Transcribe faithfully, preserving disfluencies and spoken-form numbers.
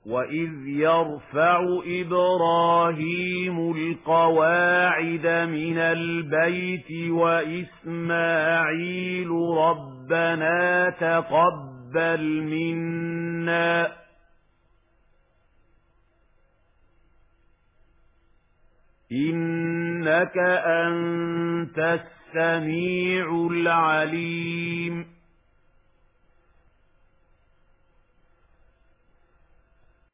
وَإِذْ يَرْفَعُ إِبْرَاهِيمُ الْقَوَاعِدَ مِنَ الْبَيْتِ وَإِسْمَاعِيلُ رَبَّنَا تَقَبَّلْ مِنَّا إِنَّكَ أَنْتَ السَّمِيعُ الْعَلِيمُ